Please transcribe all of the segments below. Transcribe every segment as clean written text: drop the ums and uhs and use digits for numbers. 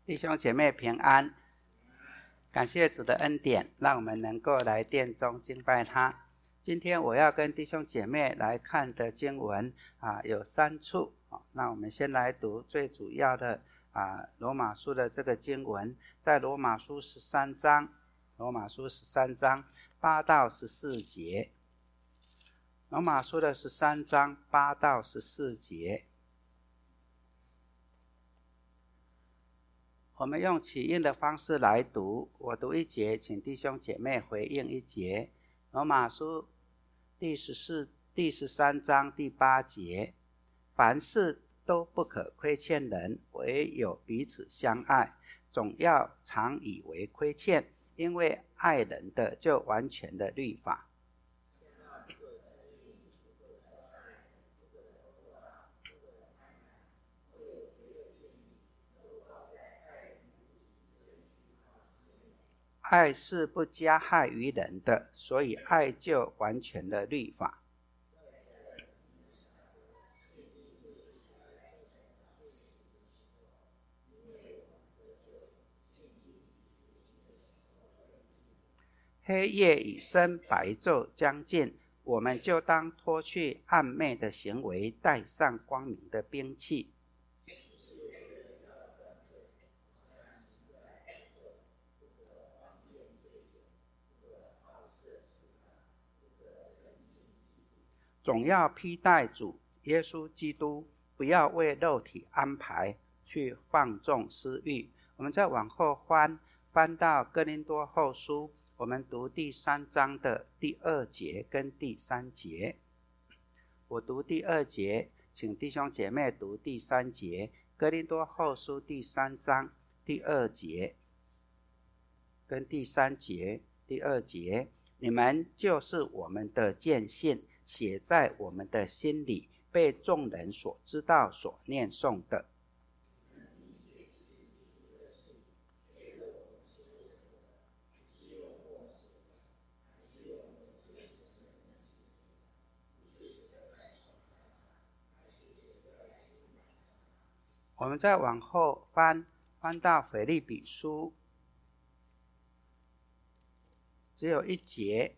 弟兄姐妹平安，感谢主的恩典，让我们能够来殿中敬拜他。今天我要跟弟兄姐妹来看的经文有3处。那我们先来读最主要的罗马书的这个经文，在罗马书13章8到14节。罗马书的13章8到14节，我们用起印的方式来读，我读一节，请弟兄姐妹回应一节。罗马书第13章第8节，凡事都不可亏欠人，唯有彼此相爱，总要常以为亏欠，因为爱人的就完全的律法。爱是不加害于人的，所以爱就完全的律法。黑夜已深，白昼将近，我们就当脱去暗昧的行为，带上光明的兵器。总要披戴主耶稣基督，不要为肉体安排去放纵私欲。我们再往后翻到哥林多后书，我们读第3章的第2节跟第3节。我读第2节，请弟兄姐妹读第3节。哥林多后书第3章第2节跟第3节。第2节，你们就是我们的见信，写在我们的心里，被众人所知道，所念诵的。我们再往后翻到腓立比书，只有一节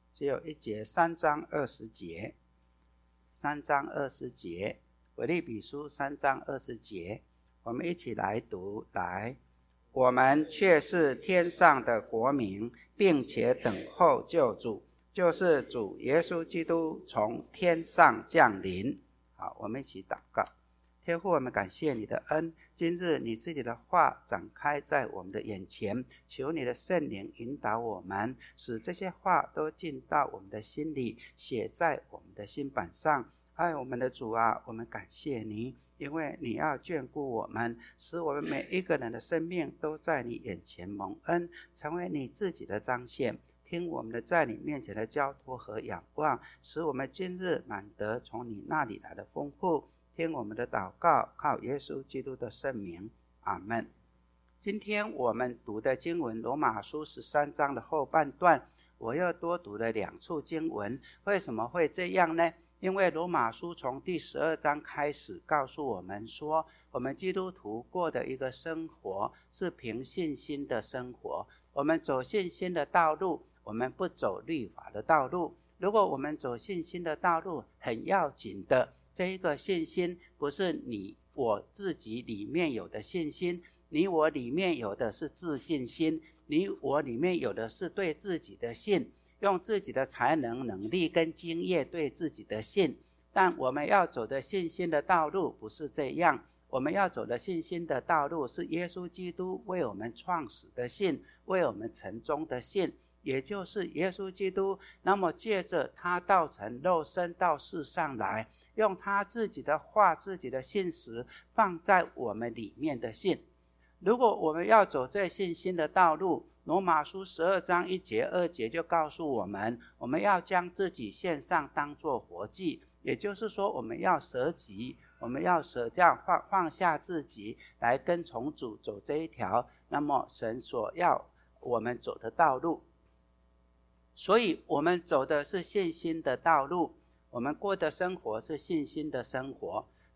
，3章20节。3章20节，腓立比书3章20节，我们一起来读。来，我们却是天上的国民，并且等候救主，就是主耶稣基督从天上降临。好，我们一起祷告。天父，我们感谢你的恩，今日你自己的话展开在我们的眼前，求你的圣灵引导我们，使这些话都进到我们的心里，写在我们的心版上。爱我们的主啊，我们感谢你，因为你要眷顾我们，使我们每一个人的生命都在你眼前蒙恩，成为你自己的彰显。听我们的在你面前的交托和仰望，使我们今日满得从你那里来的丰富。听我们的祷告，靠耶稣基督的圣名，阿们。今天我们读的经文罗马书13章的后半段，我又多读了2处经文。为什么会这样呢？因为罗马书从第12章开始告诉我们说，我们基督徒过的一个生活是凭信心的生活。我们走信心的道路，我们不走律法的道路。如果我们走信心的道路，很要紧的，这一个信心不是你我自己里面有的信心，你我里面有的是自信心，你我里面有的是对自己的信，用自己的才能、能力跟经验对自己的信。但我们要走的信心的道路不是这样，我们要走的信心的道路是耶稣基督为我们创始的信，为我们成终的信，也就是耶稣基督那么借着他道成肉身到世上来，用他自己的话、自己的信实放在我们里面的信。如果我们要走这信心的道路，罗马书12章1节2节就告诉我们，我们要将自己献上当作活祭，也就是说我们要舍己，我们要舍掉放下自己，来跟从主走这一条那么神所要我们走的道路。所以我们走的是信心的道路，我们过的生活是信心的生活。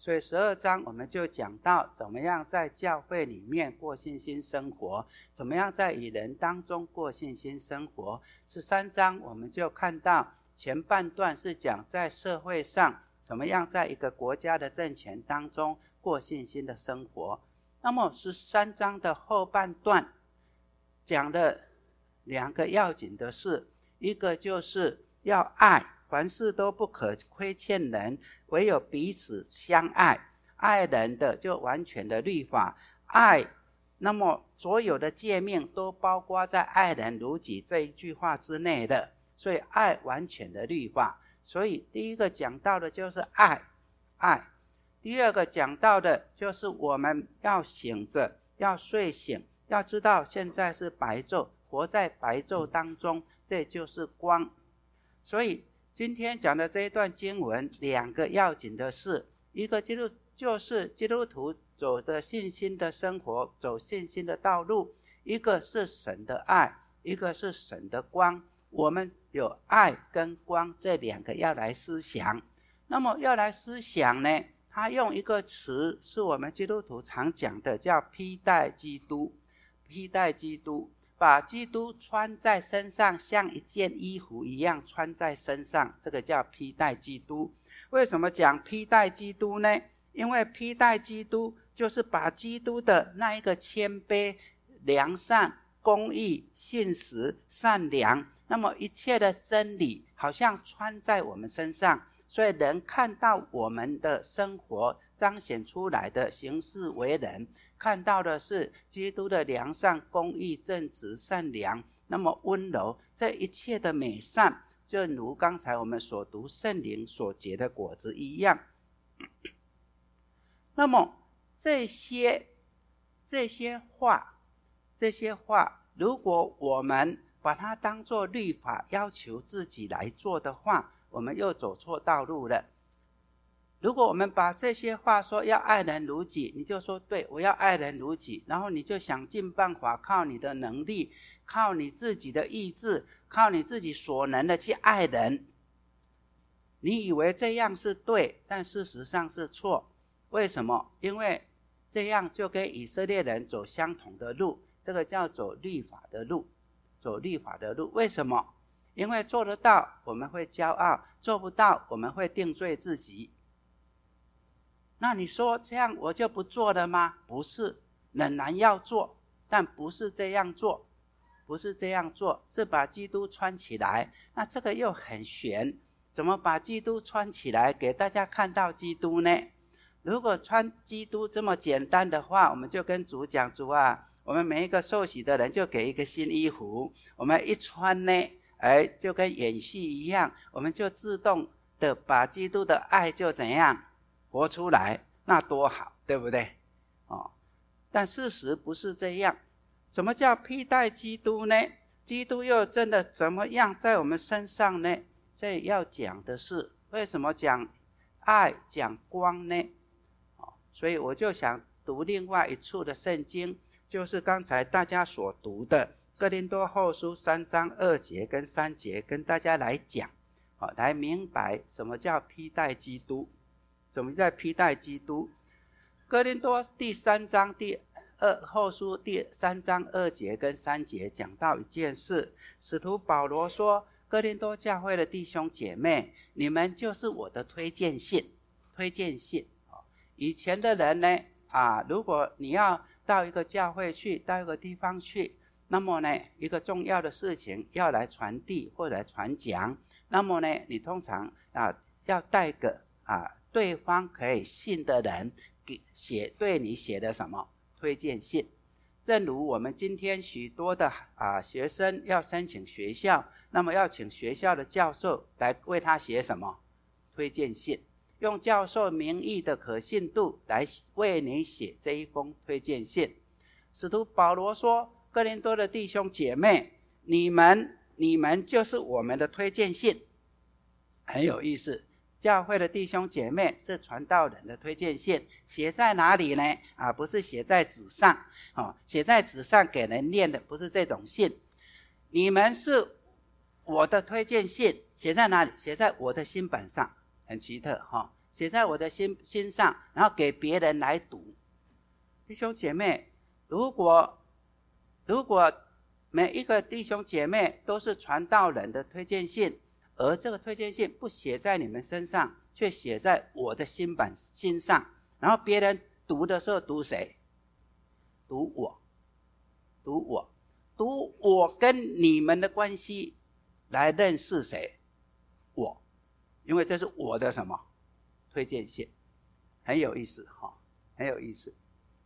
所以12章我们就讲到怎么样在教会里面过信心生活，怎么样在与人当中过信心生活。13章我们就看到前半段是讲在社会上怎么样在一个国家的政权当中过信心的生活。那么13章的后半段讲了2个要紧的事，一个就是要爱，凡事都不可亏欠人，唯有彼此相爱。爱人的就完全的律法，爱，那么所有的诫命都包括在爱人如己这一句话之内的，所以爱完全的律法。所以第一个讲到的就是爱，第二个讲到的就是我们要醒着，要睡醒，要知道现在是白昼，活在白昼当中，这就是光。所以今天讲的这一段经文2个要紧的事，一个就是基督徒走的信心的生活，走信心的道路，一个是神的爱，一个是神的光。我们有爱跟光这2个要来思想。那么要来思想呢，他用一个词是我们基督徒常讲的，叫披戴基督。披戴基督，把基督穿在身上，像一件衣服一样穿在身上，这个叫披戴基督。为什么讲披戴基督呢？因为披戴基督就是把基督的那一个谦卑、良善、公义、信实、善良，那么一切的真理好像穿在我们身上，所以人看到我们的生活彰显出来的行事为人，看到的是基督的良善、公义、正直、善良，那么温柔，这一切的美善，正如刚才我们所读圣灵所结的果子一样。那么这些话，如果我们把它当作律法要求自己来做的话，我们又走错道路了。如果我们把这些话说要爱人如己，你就说对，我要爱人如己，然后你就想尽办法靠你的能力，靠你自己的意志，靠你自己所能的去爱人。你以为这样是对，但事实上是错。为什么？因为这样就跟以色列人走相同的路，这个叫走律法的路。为什么？因为做得到我们会骄傲，做不到我们会定罪自己。那你说这样我就不做了吗？不是，仍然要做，但不是这样做，是把基督穿起来。那这个又很玄，怎么把基督穿起来给大家看到基督呢？如果穿基督这么简单的话，我们就跟主讲，主啊，我们每一个受洗的人就给一个新衣服，我们一穿呢，就跟演戏一样，我们就自动的把基督的爱就怎样活出来，那多好，对不对？但事实不是这样。什么叫披戴基督呢？基督又真的怎么样在我们身上呢？所以要讲的是，为什么讲爱讲光呢？所以我就想读另外一处的圣经，就是刚才大家所读的哥林多后书3章2节跟3节，跟大家来讲，来明白什么叫披戴基督，怎么叫披戴基督。哥林多第3章后书第3章2节跟3节讲到一件事，使徒保罗说，哥林多教会的弟兄姐妹，你们就是我的推荐信。以前的人呢，如果你要到一个教会去，到一个地方去，那么呢，一个重要的事情要来传递或者来传讲，那么呢，你通常要带个对方可以信的人对你写的什么推荐信。正如我们今天许多的学生要申请学校，那么要请学校的教授来为他写什么推荐信，用教授名义的可信度来为你写这一封推荐信。使徒保罗说，哥林多的弟兄姐妹，你们就是我们的推荐信。很有意思，教会的弟兄姐妹是传道人的推荐信，写在哪里呢？不是写在纸上，写在纸上给人念的，不是这种信。你们是我的推荐信，写在哪里？写在我的心本上，很奇特写在我的心上，然后给别人来读。弟兄姐妹，如果每一个弟兄姐妹都是传道人的推荐信，而这个推荐信不写在你们身上，却写在我的心上，然后别人读的时候读谁？读我跟你们的关系来认识谁？我，因为这是我的什么推荐信，很有意思很有意思。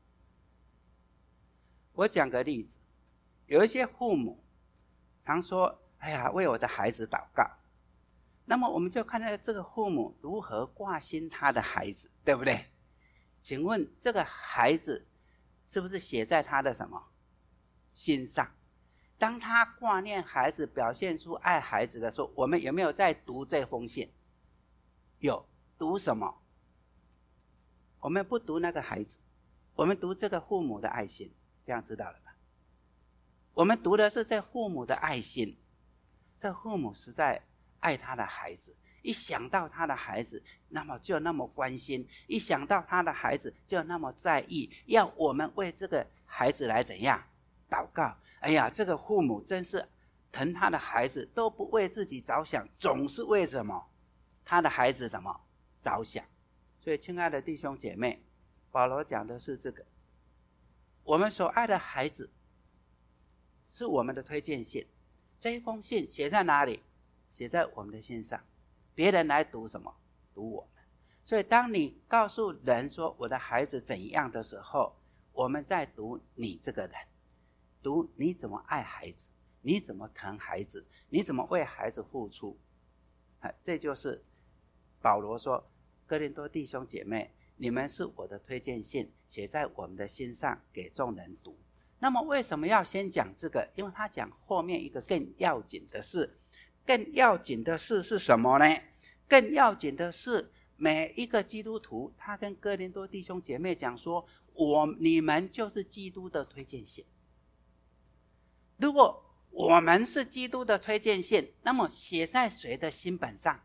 我讲个例子，有一些父母常说：“哎呀，为我的孩子祷告。”那么我们就看到这个父母如何挂心他的孩子，对不对？请问这个孩子是不是写在他的什么心上？当他挂念孩子，表现出爱孩子的时候，我们有没有在读这封信？有。读什么？我们不读那个孩子，我们读这个父母的爱心，这样知道了吧？我们读的是这父母的爱心，这父母实在爱他的孩子，一想到他的孩子，那么就那么关心，一想到他的孩子就那么在意，要我们为这个孩子来怎样祷告。哎呀，这个父母真是疼他的孩子，都不为自己着想，总是为什么他的孩子怎么着想。所以亲爱的弟兄姐妹，保罗讲的是这个，我们所爱的孩子是我们的推荐信，这一封信写在哪里？写在我们的心上，别人来读什么？读我们。所以当你告诉人说我的孩子怎样的时候，我们在读你这个人，读你怎么爱孩子，你怎么疼孩子，你怎么为孩子付出。这就是保罗说，哥林多弟兄姐妹，你们是我的推荐信，写在我们的心上，给众人读。那么为什么要先讲这个？因为他讲后面一个更要紧的事。更要紧的事是什么呢？更要紧的是每一个基督徒，他跟哥林多弟兄姐妹讲说，你们就是基督的推荐信。如果我们是基督的推荐信，那么写在谁的心本上？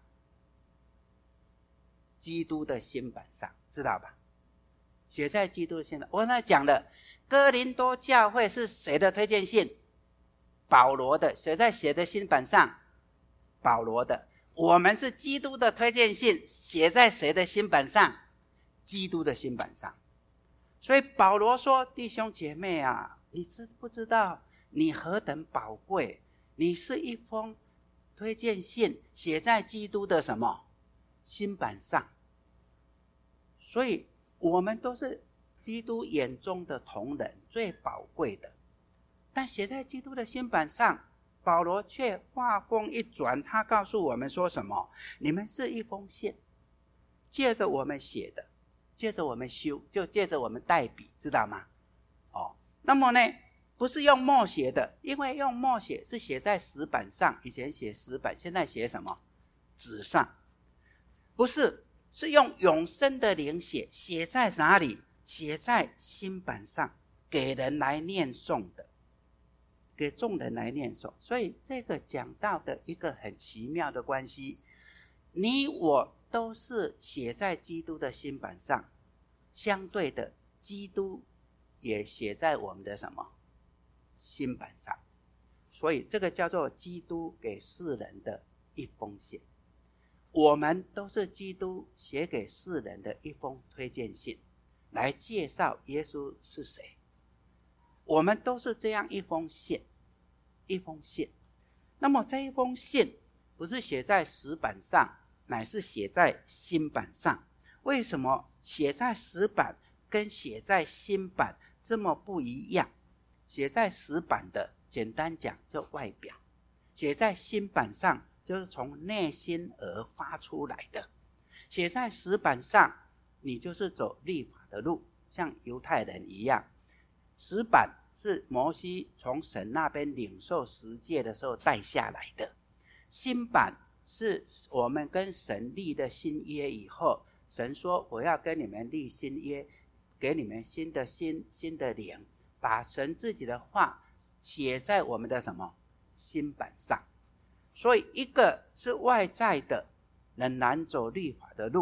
基督的心本上，知道吧？写在基督的心上。我刚才讲了，哥林多教会是谁的推荐信？保罗的。写在谁的心本上？保罗的。我们是基督的推荐信，写在谁的心本上？基督的心本上。所以保罗说，弟兄姐妹啊，你知不知道你何等宝贵？你是一封推荐信，写在基督的什么心本上。所以我们都是基督眼中的同人，最宝贵的。但写在基督的心本上，保罗却话锋一转，他告诉我们说什么？你们是一封信，借着我们写的，借着我们修，就借着我们代笔，知道吗？那么呢，不是用墨写的，因为用墨写是写在石板上，以前写石板，现在写什么？纸上。不是，是用永生的灵写，写在哪里？写在心板上，给人来念诵的，给众人来念诵。所以这个讲到的一个很奇妙的关系，你我都是写在基督的心板上，相对的，基督也写在我们的什么心板上。所以这个叫做基督给世人的一封信。我们都是基督写给世人的一封推荐信，来介绍耶稣是谁。我们都是这样一封信，一封信。那么这一封信不是写在石板上，乃是写在心板上。为什么写在石板跟写在心板这么不一样？写在石板的，简单讲就外表，写在心板上就是从内心而发出来的。写在石板上，你就是走律法的路，像犹太人一样。石板是摩西从神那边领受十诫的时候带下来的，心板是我们跟神立的新约以后，神说我要跟你们立新约，给你们新的心，新的灵，把神自己的话写在我们的什么心板上。所以一个是外在的，仍然走律法的路；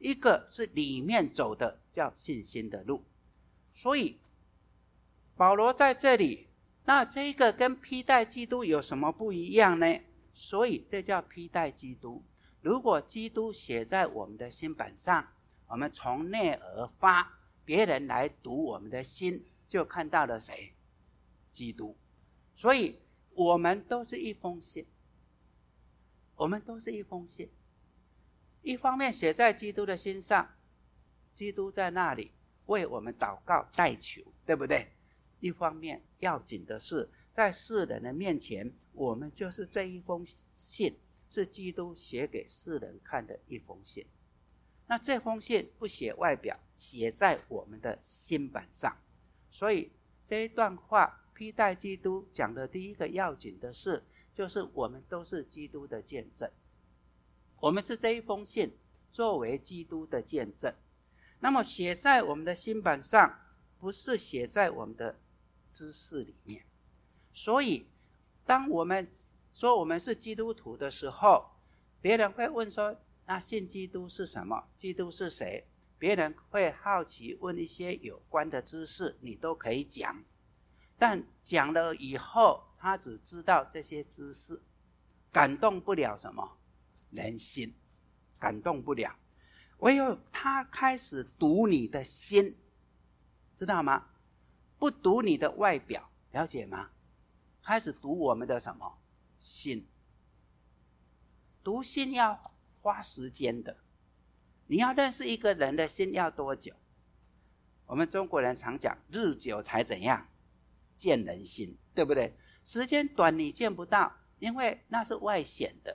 一个是里面走的叫信心的路。所以保罗在这里，那这个跟披戴基督有什么不一样呢？所以这叫披戴基督。如果基督写在我们的心板上，我们从内而发，别人来读我们的心，就看到了谁？基督。所以我们都是一封信，我们都是一封信。一方面写在基督的心上，基督在那里为我们祷告代求，对不对？一方面要紧的是，在世人的面前，我们就是这一封信，是基督写给世人看的一封信。那这封信不写外表，写在我们的心板上。所以这一段话披戴基督讲的第一个要紧的事，就是我们都是基督的见证。我们是这一封信作为基督的见证。那么写在我们的心板上，不是写在我们的知识里面。所以当我们说我们是基督徒的时候，别人会问说，那信基督是什么？基督是谁？别人会好奇问一些有关的知识，你都可以讲。但讲了以后，他只知道这些知识，感动不了什么人心，感动不了。唯有他开始读你的心，知道吗？不读你的外表，了解吗？开始读我们的什么心。读心要花时间的，你要认识一个人的心要多久？我们中国人常讲日久才怎样见人心，对不对？时间短你见不到，因为那是外显的。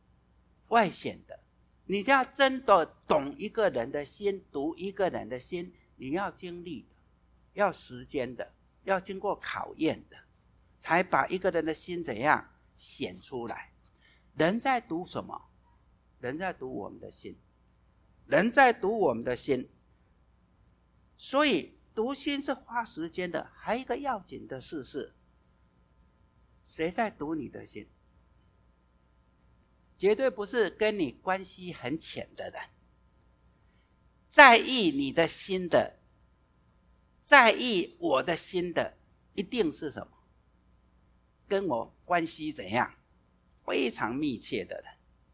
你要真的懂一个人的心，读一个人的心，你要经历的，要时间的，要经过考验的，才把一个人的心怎样显出来。人在读什么？人在读我们的心，人在读我们的心。所以读心是花时间的。还有一个要紧的事是，谁在读你的心？绝对不是跟你关系很浅的人。在意你的心的，在意我的心的，一定是什么？跟我关系怎样非常密切的人。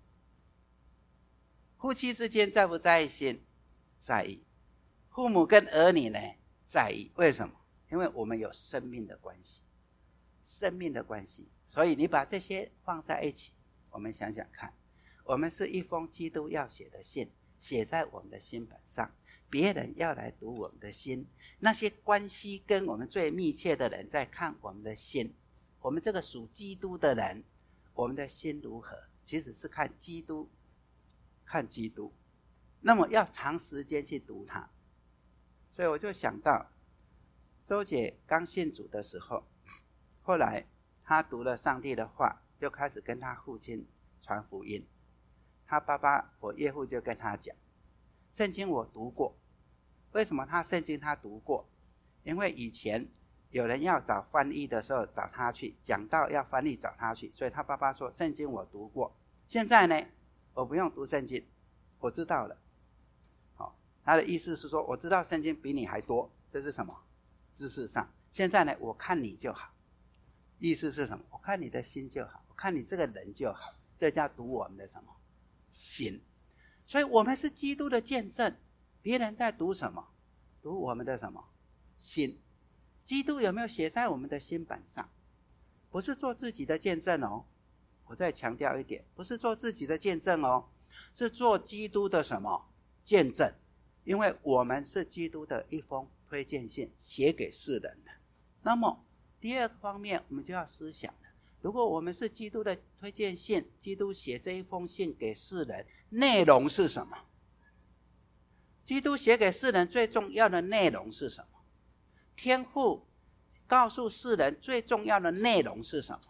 夫妻之间在不在意心？在意。父母跟儿女呢？在意。为什么？因为我们有生命的关系，生命的关系。所以你把这些放在一起，我们想想看，我们是一封基督要写的信，写在我们的心板上，别人要来读我们的心。那些关系跟我们最密切的人在看我们的心，我们这个属基督的人，我们的心如何？其实是看基督，看基督。那么要长时间去读它。所以我就想到周姐刚信主的时候，后来她读了上帝的话，就开始跟她父亲传福音。她爸爸，我岳父就跟她讲，圣经我读过。为什么圣经他读过？因为以前有人要找翻译的时候找他去，讲到要翻译找他去，所以他爸爸说圣经我读过。现在呢，我不用读圣经，我知道了。他的意思是说，我知道圣经比你还多，这是什么？知识上。现在呢，我看你就好。意思是什么？我看你的心就好，我看你这个人就好。这叫读我们的什么？心。所以我们是基督的见证。别人在读什么？读我们的什么？心。基督有没有写在我们的心板上？不是做自己的见证哦。我再强调一点，不是做自己的见证哦，是做基督的什么？见证。因为我们是基督的一封推荐信，写给世人的。那么第二个方面，我们就要思想了，如果我们是基督的推荐信，基督写这一封信给世人，内容是什么？基督写给世人最重要的内容是什么？天父告诉世人最重要的内容是什么？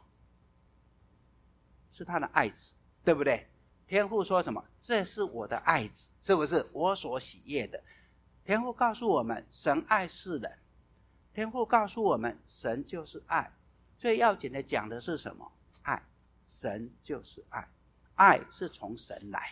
是他的爱子，对不对？天父说什么？这是我的爱子，是不是我所喜悦的？天父告诉我们，神爱世人。天父告诉我们，神就是爱。最要紧的讲的是什么？爱。神就是爱，爱是从神来。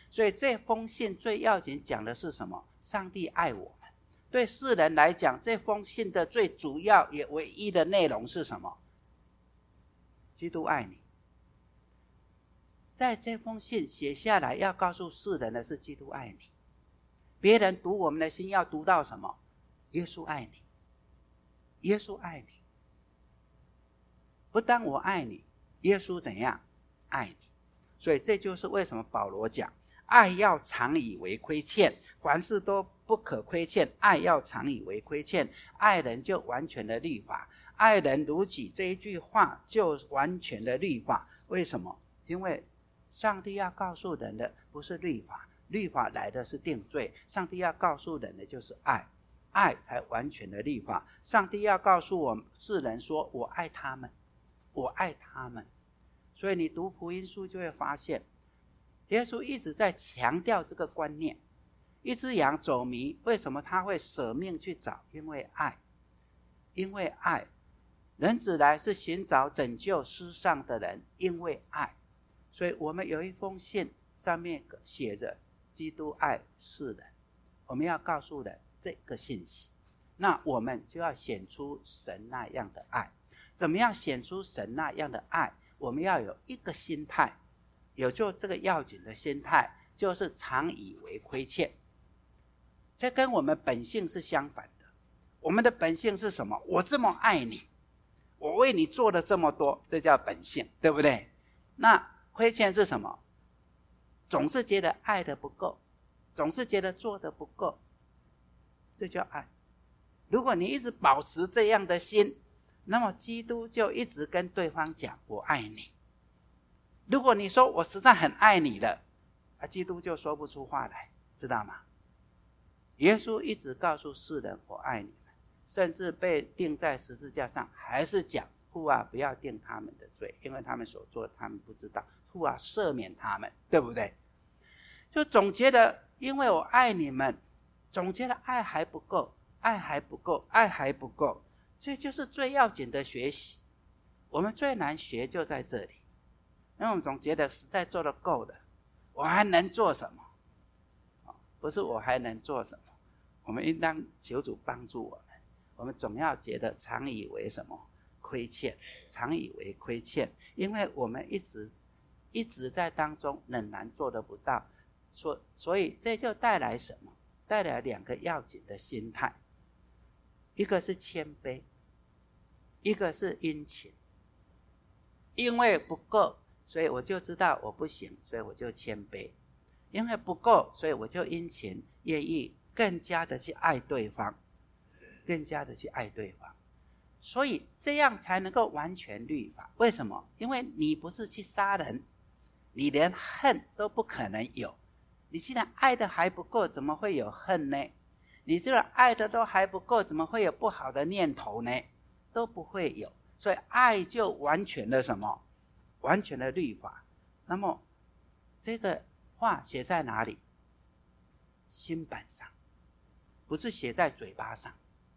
所以这封信最要紧讲的是什么？上帝爱我们。对世人来讲，这封信的最主要也唯一的内容是什么？基督爱你。在这封信写下来要告诉世人的是基督爱你。别人读我们的心要读到什么？耶稣爱你，耶稣爱你。不但我爱你，耶稣怎样爱你？所以这就是为什么保罗讲爱要常以为亏欠，凡事都不可亏欠，爱要常以为亏欠。爱人就完全的律法，爱人如己这一句话就完全的律法。为什么？因为上帝要告诉人的不是律法，律法来的是定罪，上帝要告诉人的就是爱，爱才完全的律法。上帝要告诉我们世人说，我爱他们，我爱他们。所以你读福音书就会发现，耶稣一直在强调这个观念。一只羊走迷，为什么他会舍命去找？因为爱，因为爱。人子来是寻找拯救世上的人，因为爱。所以我们有一封信，上面写着基督爱世人，我们要告诉人这个信息，那我们就要显出神那样的爱。怎么样显出神那样的爱？我们要有一个心态，有就这个要紧的心态，就是常以为亏欠。这跟我们本性是相反的。我们的本性是什么？我这么爱你，我为你做了这么多，这叫本性，对不对？那亏欠是什么？总是觉得爱的不够，总是觉得做的不够，这叫爱。如果你一直保持这样的心，那么基督就一直跟对方讲我爱你。如果你说我实在很爱你了，基督就说不出话来，知道吗？耶稣一直告诉世人我爱你们，甚至被钉在十字架上还是讲父啊，不要定他们的罪，因为他们所做的他们不知道，父啊，赦免他们，对不对？就总觉得因为我爱你们，总觉得爱还不够，爱还不够，爱还不够。这就是最要紧的学习。我们最难学就在这里，因为我们总觉得实在做得够了，我还能做什么？不是我还能做什么，我们应当求主帮助我们。我们总要觉得常以为什么亏欠，常以为亏欠，因为我们一直在当中仍然做得不到，所以这就带来什么？带来两个要紧的心态，一个是谦卑，一个是殷勤。因为不够，所以我就知道我不行，所以我就谦卑。因为不够，所以我就殷勤，愿意更加的去爱对方，更加的去爱对方。所以这样才能够完全律法。为什么？因为你不是去杀人，你连恨都不可能有。你既然爱的还不够，怎么会有恨呢？你这个爱的都还不够，怎么会有不好的念头呢？都不会有。所以爱就完全的什么？完全的律法。那么这个话写在哪里？心板上，不是写在嘴巴上。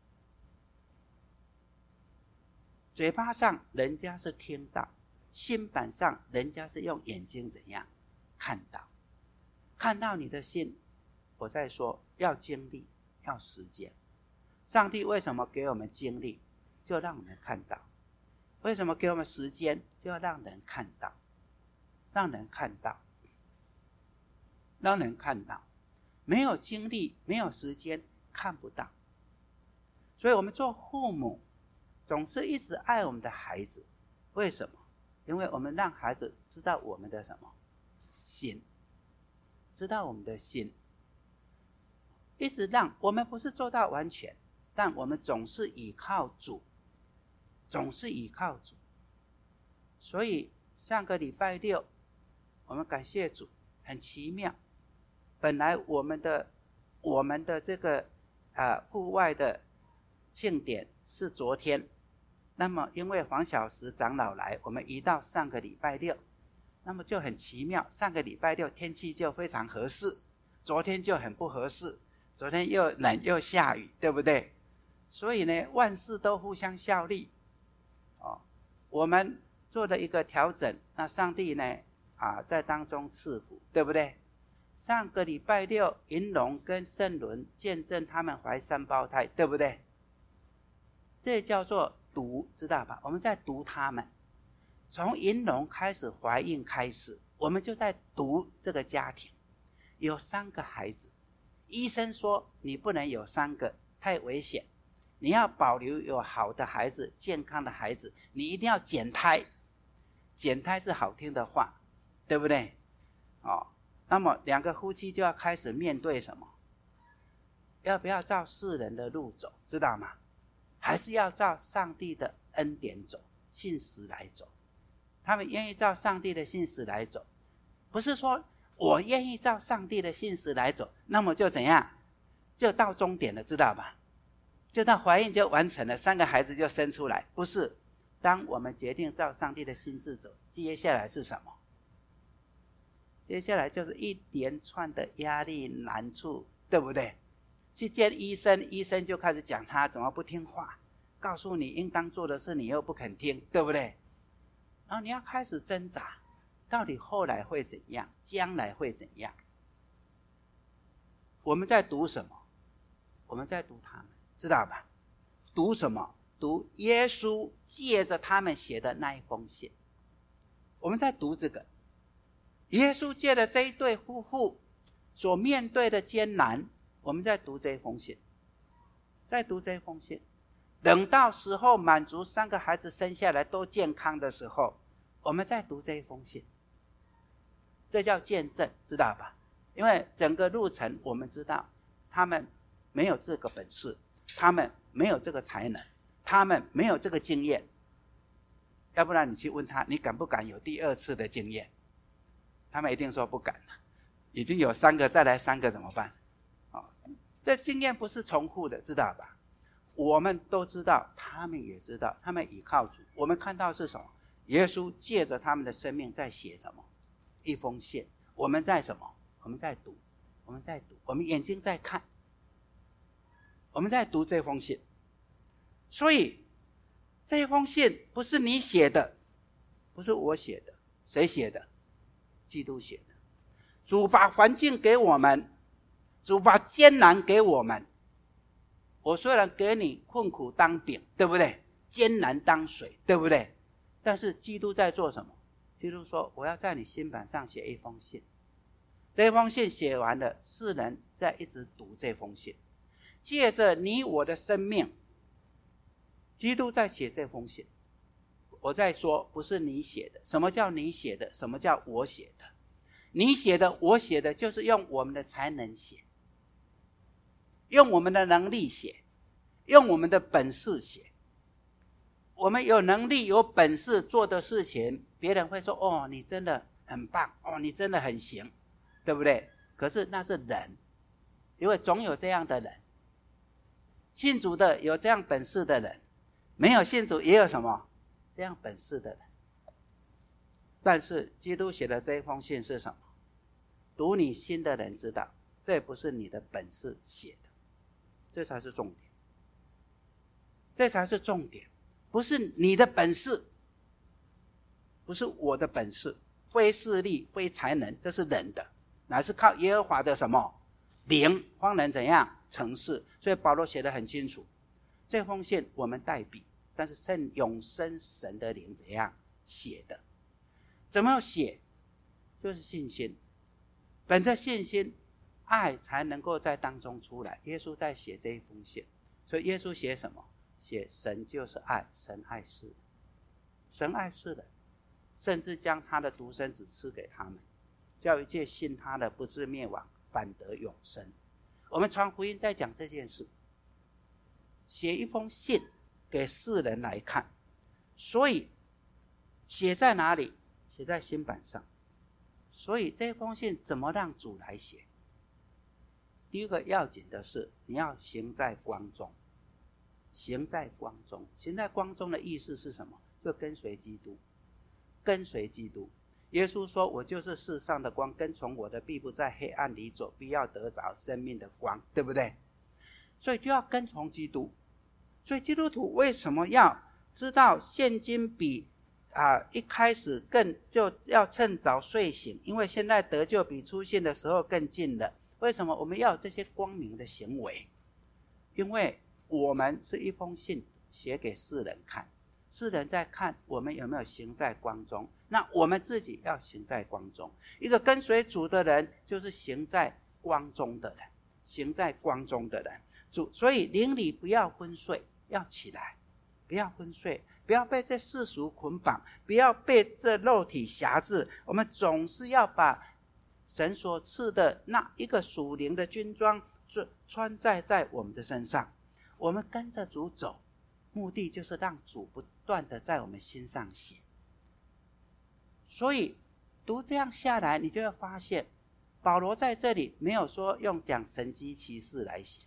嘴巴上人家是听到，心板上人家是用眼睛怎样看到？看到你的心。我在说要经历，要时间。上帝为什么给我们经历？就让我们看到。为什么给我们时间？就要让人看到，让人看到，让人看到。没有经历，没有时间，看不到。所以我们做父母总是一直爱我们的孩子。为什么？因为我们让孩子知道我们的什么？心。知道我们的心。一直让我们不是做到完全，但我们总是依靠主，总是依靠主。所以上个礼拜六我们感谢主，很奇妙。本来我们的这个户外的庆典是昨天，那么因为黄小石长老来，我们移到上个礼拜六。那么就很奇妙，上个礼拜六天气就非常合适，昨天就很不合适，昨天又冷又下雨，对不对？所以呢，万事都互相效力。我们做了一个调整，那上帝呢在当中赐福，对不对？ 上个礼拜六银龙跟圣伦见证他们怀三胞胎，对不对？这叫做读，知道吧？我们在读他们，从银龙开始怀孕开始，我们就在读这个家庭。有3个孩子，医生说你不能有3个，太危险，你要保留有好的孩子，健康的孩子，你一定要减胎。减胎是好听的话，对不对？那么2个夫妻就要开始面对什么？要不要照世人的路走，知道吗？还是要照上帝的恩典走，信实来走？他们愿意照上帝的信实来走，不是说我愿意照上帝的信实来走，那么就怎样？就到终点了，知道吧？就到怀孕就完成了，3个孩子就生出来，不是。当我们决定照上帝的心志走，接下来是什么？接下来就是一连串的压力难处，对不对？去见医生，医生就开始讲他怎么不听话，告诉你应当做的事你又不肯听，对不对？然后你要开始挣扎，到底后来会怎样，将来会怎样？我们在读什么？我们在读他们，知道吧？读什么？读耶稣借着他们写的那一封信。我们在读这个耶稣借着这一对夫妇所面对的艰难，我们在读这一封信，在读这一封信。等到时候满足3个孩子生下来都健康的时候，我们再读这一封信。这叫见证，知道吧？因为整个路程我们知道他们没有这个本事，他们没有这个才能，他们没有这个经验。要不然你去问他，你敢不敢有第2次的经验？他们一定说不敢了。已经有3个，再来3个怎么办？这经验不是重复的，知道吧？我们都知道，他们也知道，他们倚靠主。我们看到是什么？耶稣借着他们的生命在写什么？一封信。我们在什么？我们在读，我们在读，我们眼睛在看，我们在读这封信。所以这封信不是你写的，不是我写的，谁写的？基督写的。主把环境给我们，主把艰难给我们。我虽然给你困苦当饼，对不对？艰难当水，对不对？但是基督在做什么？基督说，我要在你心板上写一封信。这封信写完了，世人在一直读这封信，借着你我的生命，基督在写这封信。我在说，不是你写的。什么叫你写的？什么叫我写的？你写的，我写的，就是用我们的才能写，用我们的能力写，用我们的本事写。我们有能力有本事做的事情，别人会说，哦，你真的很棒，哦，你真的很行，对不对？可是那是人，因为总有这样的人，信主的有这样本事的人，没有信主也有什么这样本事的人。但是基督写的这一封信是什么？读你心的人知道，这不是你的本事写的，这才是重点，这才是重点。不是你的本事，不是我的本事，非势力非才能，这是人的，乃是靠耶和华的什么灵方能怎样成事。所以保罗写得很清楚，这封信我们代笔，但是圣永生神的灵怎样写的？怎么写？就是信心，本着信心，爱才能够在当中出来。耶稣在写这一封信，所以耶稣写什么？写神就是爱，神爱世人，神爱世人，甚至将他的独生子赐给他们，叫一切信他的不至灭亡，反得永生。我们传福音在讲这件事，写一封信给世人来看，所以写在哪里？写在心板上。所以这封信怎么让主来写？第一个要紧的是，你要行在光中。行在光中，行在光中的意思是什么？就跟随基督，跟随基督。耶稣说，我就是世上的光，跟从我的必不在黑暗里走，必要得着生命的光，对不对？所以就要跟从基督。所以基督徒为什么要知道现今比一开始更就要趁早睡醒，因为现在得救比出现的时候更近了。为什么我们要有这些光明的行为？因为我们是一封信写给世人看，世人在看我们有没有行在光中，那我们自己要行在光中。一个跟随主的人就是行在光中的人，行在光中的人。所以灵里不要昏睡，要起来，不要昏睡，不要被这世俗捆绑，不要被这肉体辖制。我们总是要把神所赐的那一个属灵的军装穿在我们的身上。我们跟着主走，目的就是让主不断的在我们心上写。所以读这样下来，你就会发现保罗在这里没有说用讲神迹奇事来写，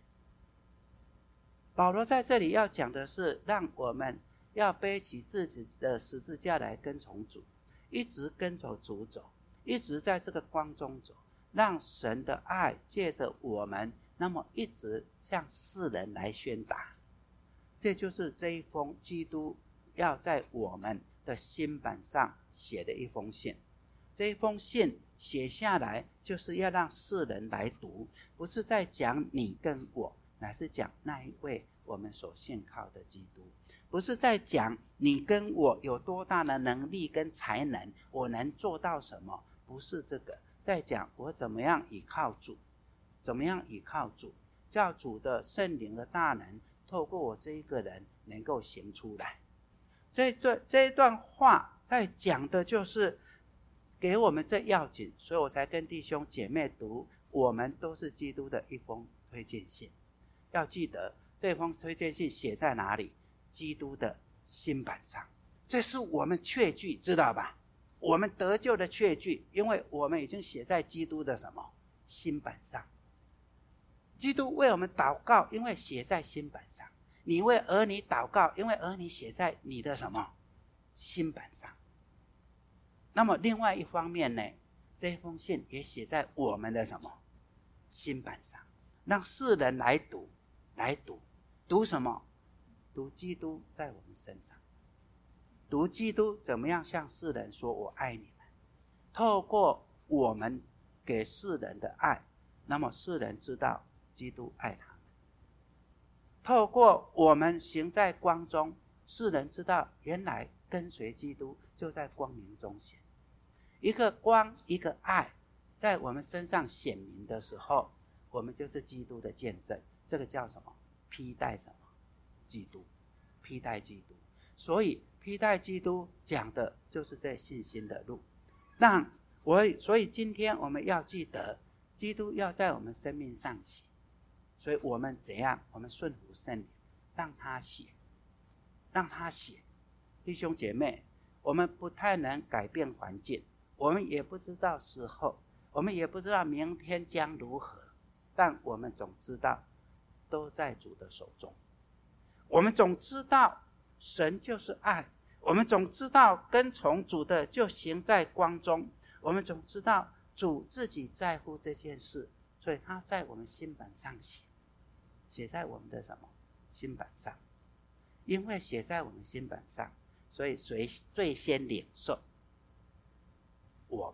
保罗在这里要讲的是让我们要背起自己的十字架来跟从主，一直跟着主走，一直在这个光中走，让神的爱借着我们，那么一直向世人来宣达。这就是这一封基督要在我们的心板上写的一封信。这一封信写下来就是要让世人来读，不是在讲你跟我，乃是讲那一位我们所信靠的基督。不是在讲你跟我有多大的能力跟才能，我能做到什么，不是这个，在讲我怎么样依靠主，怎么样依靠主，叫主的圣灵的大能透过我这一个人能够行出来。这一段话在讲的就是给我们这要紧，所以我才跟弟兄姐妹读，我们都是基督的一封推荐信。要记得这封推荐信写在哪里？基督的心板上，这是我们确据，知道吧？我们得救的确据，因为我们已经写在基督的什么心板上。基督为我们祷告，因为写在心板上。你为儿女祷告，因为儿女写在你的什么心板上。那么另外一方面呢，这封信也写在我们的什么心板上，让世人来读，读什么？读基督在我们身上，读基督怎么样向世人说我爱你们。透过我们给世人的爱，那么世人知道基督爱他们。透过我们行在光中，世人知道原来跟随基督就在光明中显。一个光一个爱在我们身上显明的时候，我们就是基督的见证。这个叫什么？披戴什么？基督，披戴基督。所以披戴基督讲的就是这信心的路。所以今天我们要记得，基督要在我们生命上写。所以我们怎样？我们顺服圣灵，让他写，让他写。弟兄姐妹，我们不太能改变环境，我们也不知道时候，我们也不知道明天将如何，但我们总知道都在主的手中。我们总知道神就是爱，我们总知道跟从主的就行在光中，我们总知道主自己在乎这件事，所以他在我们心板上写在我们的什么心板上。因为写在我们心板上，所以谁最先领受？我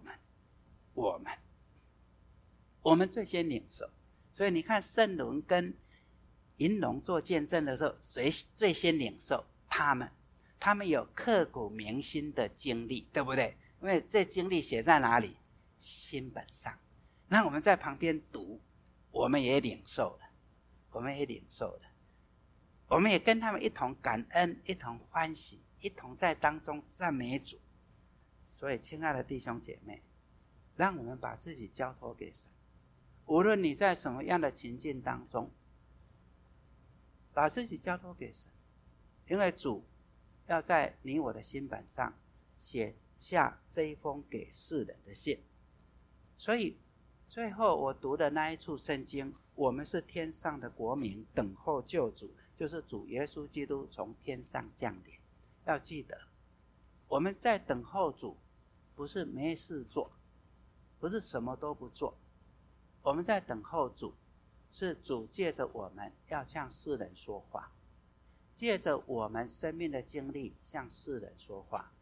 们最先领受。所以你看圣灵跟银龙做见证的时候，谁最先领受？他们有刻骨铭心的经历，对不对？因为这经历写在哪里？心本上。那我们在旁边读，我们也领受了，我们也跟他们一同感恩，一同欢喜，一同在当中赞美主。所以亲爱的弟兄姐妹，让我们把自己交托给神，无论你在什么样的情境当中，把自己交托给神，因为主要在你我的心板上写下这一封给世人的信。所以最后我读的那一处圣经，我们是天上的国民，等候救主，就是主耶稣基督从天上降临。要记得我们在等候主，不是没事做，不是什么都不做，我们在等候主，是主借着我们要向世人说话，借着我们生命的经历向世人说话。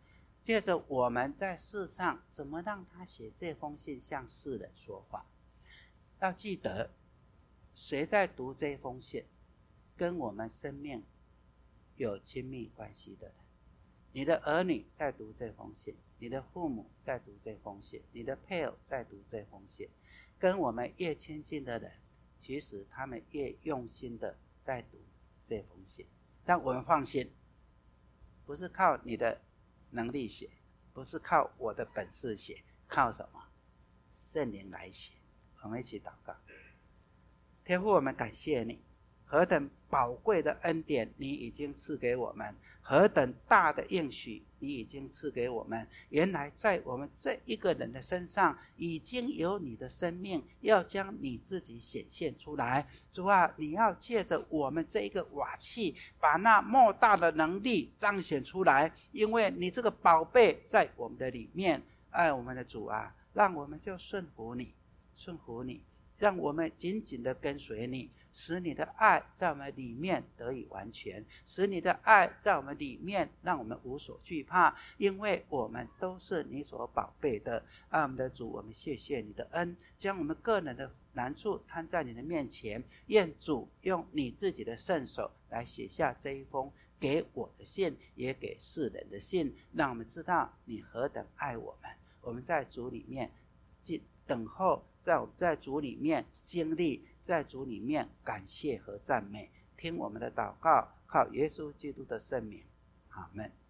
借着我们在世上怎么让他写这封信向世人说话。要记得，谁在读这封信，跟我们生命有亲密关系的人。你的儿女在读这封信，你的父母在读这封信，你的配偶在读这封信。跟我们越亲近的人，其实他们越用心的在读这封信。但我们放心，不是靠你的能力写，不是靠我的本事写，靠什么？圣灵来写。我们一起祷告。天父，我们感谢你，何等宝贵的恩典你已经赐给我们，何等大的应许你已经赐给我们。原来在我们这一个人的身上已经有你的生命，要将你自己显现出来。主啊，你要借着我们这一个瓦器，把那莫大的能力彰显出来，因为你这个宝贝在我们的里面。爱我们的主啊，让我们就顺服你，让我们紧紧的跟随你，使你的爱在我们里面得以完全，使你的爱在我们里面让我们无所惧怕，因为我们都是你所宝贝的。爱我们的主，我们谢谢你的恩，将我们个人的难处摊在你的面前，愿主用你自己的圣手来写下这一封给我的信，也给世人的信，让我们知道你何等爱我们。我们在主里面等候，在主里面经历，在主里面感谢和赞美。听我们的祷告，靠耶稣基督的圣名，阿们。